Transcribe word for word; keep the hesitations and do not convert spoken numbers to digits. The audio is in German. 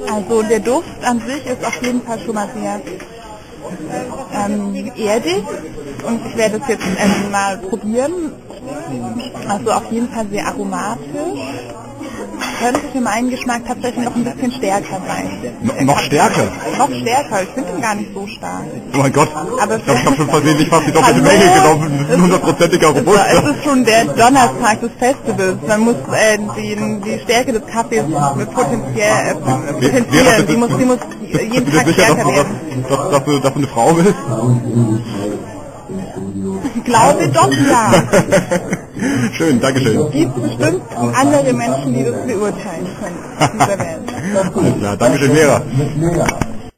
Also der Duft an sich ist auf jeden Fall schon mal sehr ähm, erdig und ich werde es jetzt ähm, mal probieren. Also auf jeden Fall sehr aromatisch. Könnte für meinen Geschmack tatsächlich noch ein bisschen stärker sein. No, noch stärker? Noch stärker, ich finde ihn gar nicht so stark. Oh mein Gott, Aber ich glaube, ich habe schon versehentlich fast die doppelte Hallo? Menge genommen. Das ist ein hundertprozentiger Es Robuster. ist schon der Donnerstag des Festivals. Man muss äh, die, die Stärke des Kaffees potenziell äh, potenzieren. Die muss, die muss jeden Bist du dir Tag sicher, dass stärker du, werden. dass, dass, dass, du, dass du eine Frau bist? Ich glaube doch, ja. Schön, Dankeschön. Es gibt bestimmt andere Menschen, die das beurteilen können. In dieser Welt. Alles klar, Dankeschön, Vera.